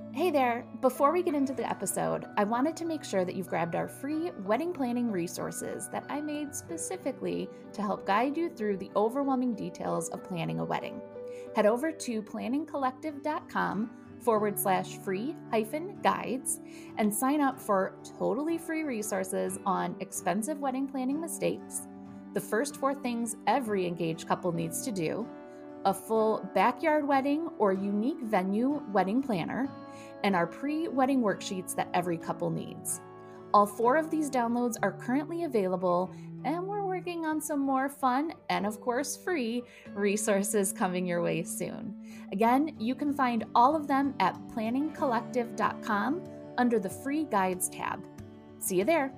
Hey there! Before we get into the episode, I wanted to make sure that you've grabbed our free wedding planning resources that I made specifically to help guide you through the overwhelming details of planning a wedding. Head over to planningcollective.com/free-guides and sign up for totally free resources on expensive wedding planning mistakes, the first 4 things every engaged couple needs to do, a full backyard wedding or unique venue wedding planner, and our pre-wedding worksheets that every couple needs. All 4 of these downloads are currently available, and we're working on some more fun and, of course, free resources coming your way soon. Again, you can find all of them at planningcollective.com under the Free Guides tab. See you there.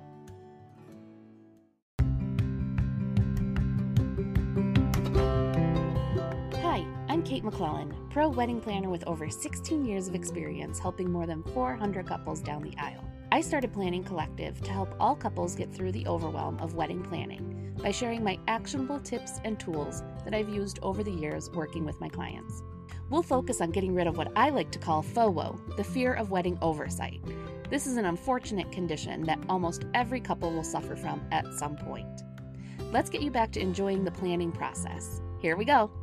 Hi, I'm Kate McClellan, pro wedding planner with over 16 years of experience helping more than 400 couples down the aisle. I started Planning Collective to help all couples get through the overwhelm of wedding planning by sharing my actionable tips and tools that I've used over the years working with my clients. We'll focus on getting rid of what I like to call FOWO, the fear of wedding oversight. This is an unfortunate condition that almost every couple will suffer from at some point. Let's get you back to enjoying the planning process. Here we go.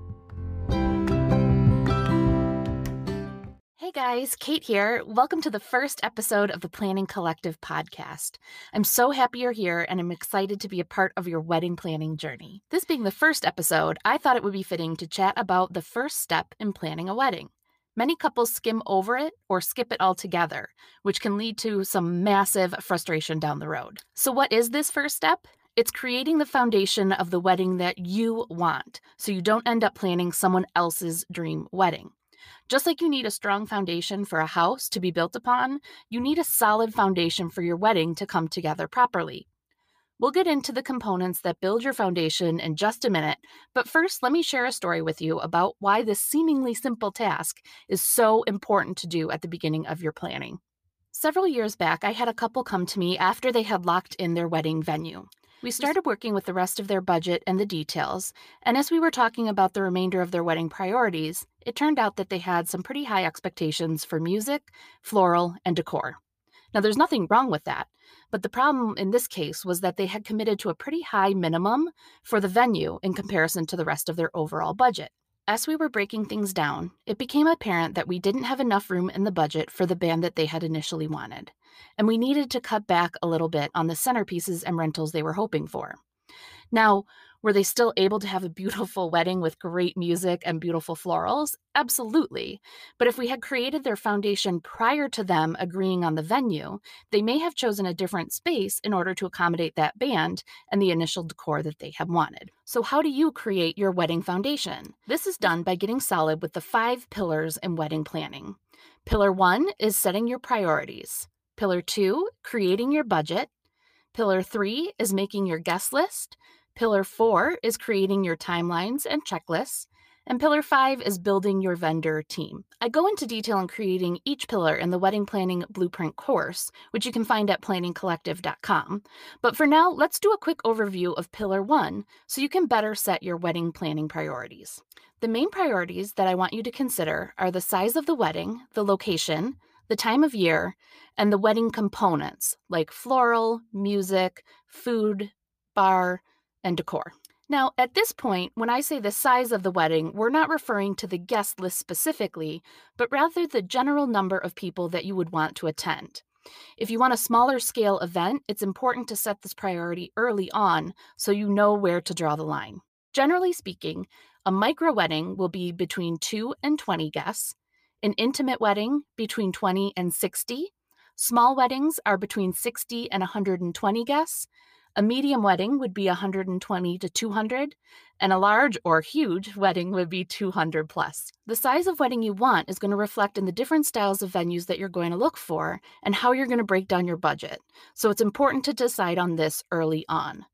Hey guys, Kate here. Welcome to the first episode of the Planning Collective podcast. I'm so happy you're here and I'm excited to be a part of your wedding planning journey. This being the first episode, I thought it would be fitting to chat about the first step in planning a wedding. Many couples skim over it or skip it altogether, which can lead to some massive frustration down the road. So what is this first step? It's creating the foundation of the wedding that you want, so you don't end up planning someone else's dream wedding. Just like you need a strong foundation for a house to be built upon, you need a solid foundation for your wedding to come together properly. We'll get into the components that build your foundation in just a minute, but first let me share a story with you about why this seemingly simple task is so important to do at the beginning of your planning. Several years back, I had a couple come to me after they had locked in their wedding venue. We started working with the rest of their budget and the details, and as we were talking about the remainder of their wedding priorities, it turned out that they had some pretty high expectations for music, floral, and decor. Now, there's nothing wrong with that, but the problem in this case was that they had committed to a pretty high minimum for the venue in comparison to the rest of their overall budget. As we were breaking things down, it became apparent that we didn't have enough room in the budget for the band that they had initially wanted, and we needed to cut back a little bit on the centerpieces and rentals they were hoping for. Now, were they still able to have a beautiful wedding with great music and beautiful florals? Absolutely. But if we had created their foundation prior to them agreeing on the venue, they may have chosen a different space in order to accommodate that band and the initial decor that they had wanted. So how do you create your wedding foundation? This is done by getting solid with the 5 pillars in wedding planning. Pillar 1 is setting your priorities. Pillar 2, creating your budget. Pillar 3 is making your guest list. Pillar 4 is creating your timelines and checklists. And Pillar 5 is building your vendor team. I go into detail on creating each pillar in the Wedding Planning Blueprint course, which you can find at planningcollective.com. But for now, let's do a quick overview of Pillar 1 so you can better set your wedding planning priorities. The main priorities that I want you to consider are the size of the wedding, the location, the time of year, and the wedding components like floral, music, food, bar, and decor. Now, at this point, when I say the size of the wedding, we're not referring to the guest list specifically, but rather the general number of people that you would want to attend. If you want a smaller scale event, it's important to set this priority early on so you know where to draw the line. Generally speaking, a micro wedding will be between 2 and 20 guests, an intimate wedding between 20 and 60, small weddings are between 60 and 120 guests, a medium wedding would be 120 to 200, and a large or huge wedding would be 200 plus. The size of wedding you want is going to reflect in the different styles of venues that you're going to look for and how you're going to break down your budget. So it's important to decide on this early on.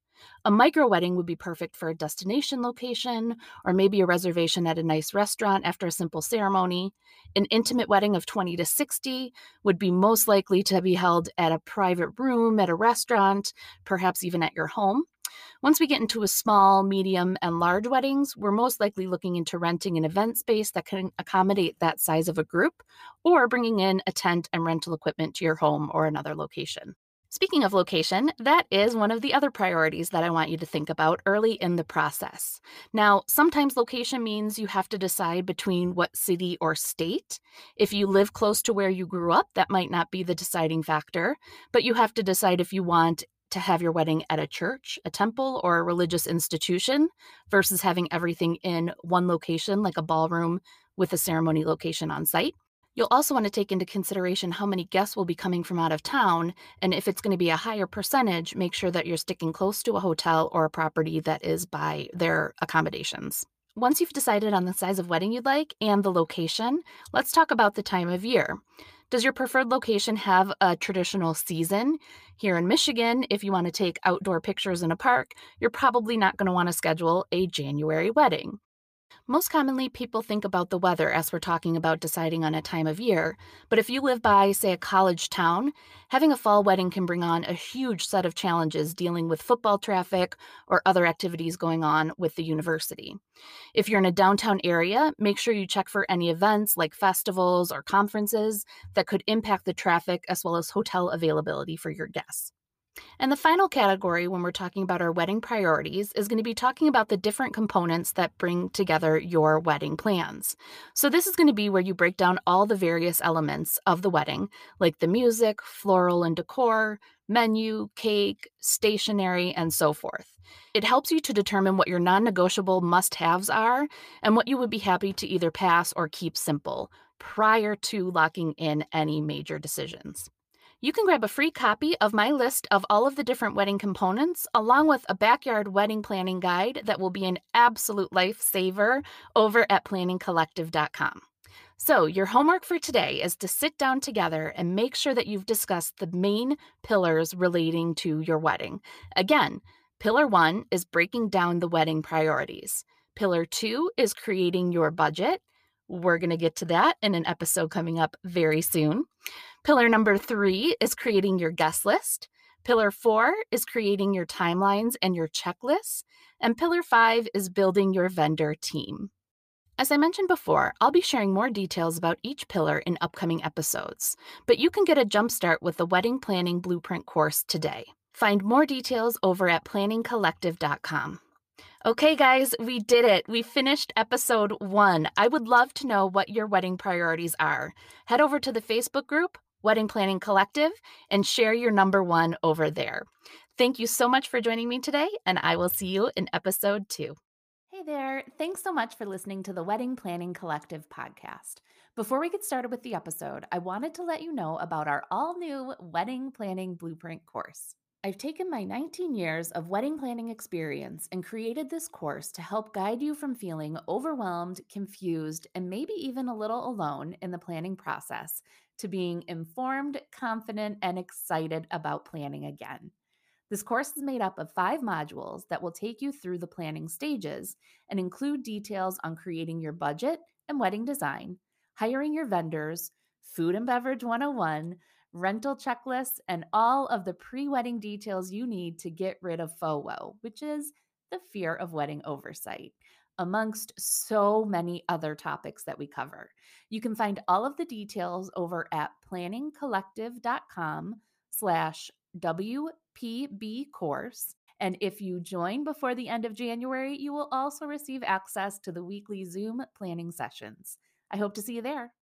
A micro wedding would be perfect for a destination location or maybe a reservation at a nice restaurant after a simple ceremony. An intimate wedding of 20 to 60 would be most likely to be held at a private room, at a restaurant, perhaps even at your home. Once we get into a small, medium, and large weddings, we're most likely looking into renting an event space that can accommodate that size of a group, or bringing in a tent and rental equipment to your home or another location. Speaking of location, that is one of the other priorities that I want you to think about early in the process. Now, sometimes location means you have to decide between what city or state. If you live close to where you grew up, that might not be the deciding factor, but you have to decide if you want to have your wedding at a church, a temple, or a religious institution versus having everything in one location, like a ballroom with a ceremony location on site. You'll also want to take into consideration how many guests will be coming from out of town, and if it's going to be a higher percentage, make sure that you're sticking close to a hotel or a property that is by their accommodations. Once you've decided on the size of wedding you'd like and the location, let's talk about the time of year. Does your preferred location have a traditional season? Here in Michigan, if you want to take outdoor pictures in a park, you're probably not going to want to schedule a January wedding. Most commonly, people think about the weather as we're talking about deciding on a time of year, but if you live by, say, a college town, having a fall wedding can bring on a huge set of challenges dealing with football traffic or other activities going on with the university. If you're in a downtown area, make sure you check for any events like festivals or conferences that could impact the traffic as well as hotel availability for your guests. And the final category when we're talking about our wedding priorities is going to be talking about the different components that bring together your wedding plans. So this is going to be where you break down all the various elements of the wedding, like the music, floral and decor, menu, cake, stationery, and so forth. It helps you to determine what your non-negotiable must-haves are and what you would be happy to either pass or keep simple prior to locking in any major decisions. You can grab a free copy of my list of all of the different wedding components, along with a backyard wedding planning guide that will be an absolute lifesaver over at planningcollective.com. So, your homework for today is to sit down together and make sure that you've discussed the main pillars relating to your wedding. Again, pillar 1 is breaking down the wedding priorities. Pillar 2 is creating your budget. We're going to get to that in an episode coming up very soon. Pillar number 3 is creating your guest list. Pillar 4 is creating your timelines and your checklists. And pillar 5 is building your vendor team. As I mentioned before, I'll be sharing more details about each pillar in upcoming episodes, but you can get a jumpstart with the Wedding Planning Blueprint course today. Find more details over at planningcollective.com. Okay, guys, we did it. We finished episode 1. I would love to know what your wedding priorities are. Head over to the Facebook group, Wedding Planning Collective, and share your number 1 over there. Thank you so much for joining me today, and I will see you in episode 2. Hey there. Thanks so much for listening to the Wedding Planning Collective podcast. Before we get started with the episode, I wanted to let you know about our all-new Wedding Planning Blueprint course. I've taken my 19 years of wedding planning experience and created this course to help guide you from feeling overwhelmed, confused, and maybe even a little alone in the planning process to being informed, confident, and excited about planning again. This course is made up of 5 modules that will take you through the planning stages and include details on creating your budget and wedding design, hiring your vendors, food and beverage 101, rental checklists, and all of the pre-wedding details you need to get rid of FOMO, which is the fear of wedding oversight, amongst so many other topics that we cover. You can find all of the details over at planningcollective.com/WPB course. And if you join before the end of January, you will also receive access to the weekly Zoom planning sessions. I hope to see you there.